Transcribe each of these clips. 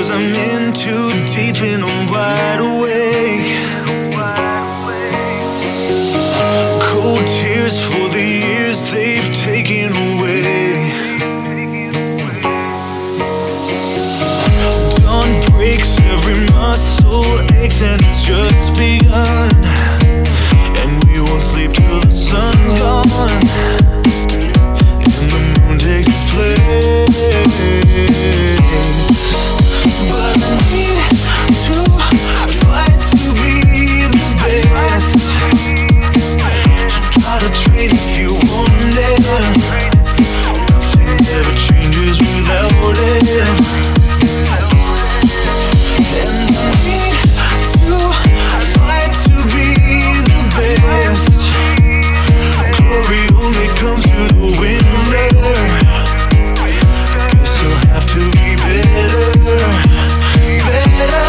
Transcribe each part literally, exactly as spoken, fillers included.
'cause I'm in too deep and I'm wide awake. Cold tears for the years they've taken away. Dawn breaks, every muscle aches, and it's just begun. And we won't sleep till the sun's gone and the moon takes its place. But I need to fight to be the best. Try to trade if you want it. Nothing ever changes without it. And I need to fight to be the best. Glory only comes through the window. Guess I'll have to be better, better.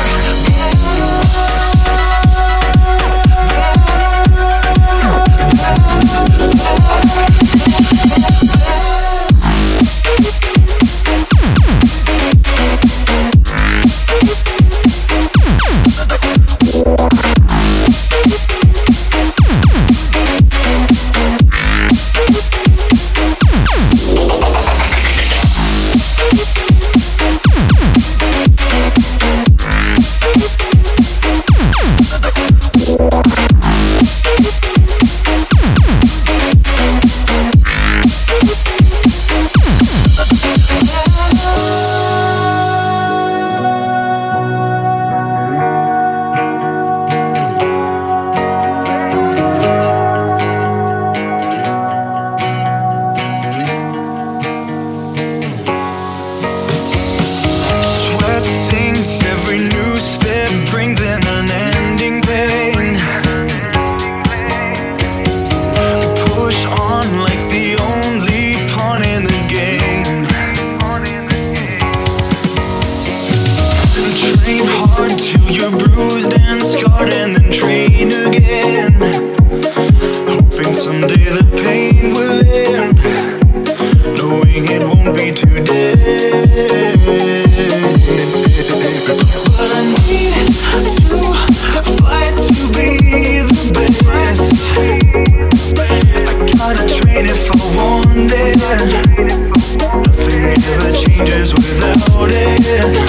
You're bruised and scarred, and then train again, hoping someday the pain will end, knowing it won't be today. But I need to fight to be the best. I gotta train if I want it. Nothing ever changes without it.